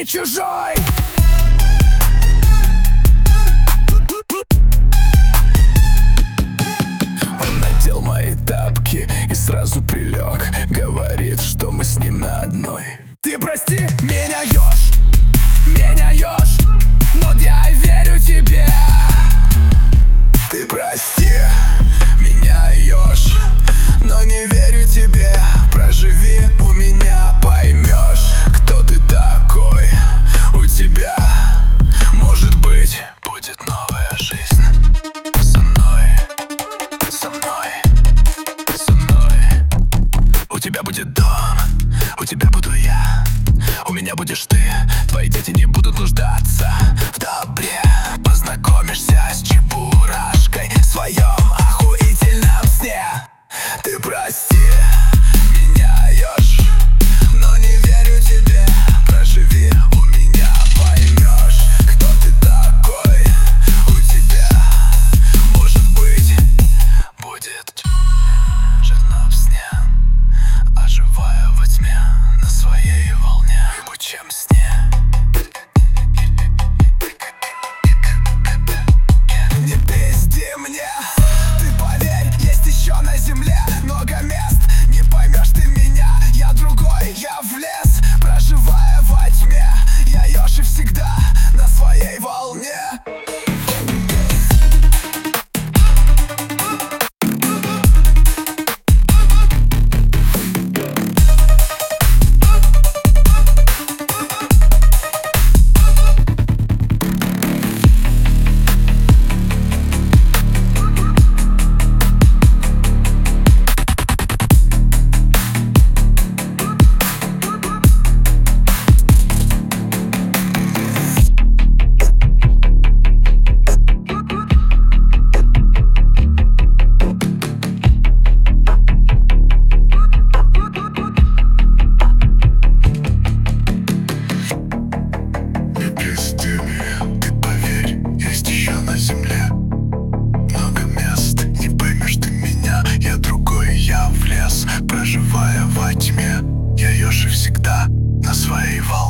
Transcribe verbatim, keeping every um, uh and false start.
не чужой. Он надел мои тапки и сразу прилег. Говорит, что мы с ним на одной. Ты прости меня, ёж, меня ёж, но я верю тебе. Ты прости меня, ёж, но не верю тебе. Проживи у меня, поймешь, кто ты такой. У тебя, может быть, будет новая жизнь. Со мной, со мной, со мной. У тебя будет дом, у тебя буду я, у меня будешь ты. Твои дети не будут нуждаться в добре. Познакомишься с чебурашкой в своем охуительном сне. Ты прости меня, ёж, но не верю тебе. Проживи у меня, поймешь, кто ты такой. У тебя, может быть, будет жена в сне, оживая во тьме на своей волне, ебучем сне. Не пизди мне, ты поверь, есть еще на земле много мест. Не поймешь ты меня, я другой, я в лес, проживая во тьме. Я ёж и всегда на своей волне. Проживая во тьме, я ёж и всегда на своей волне.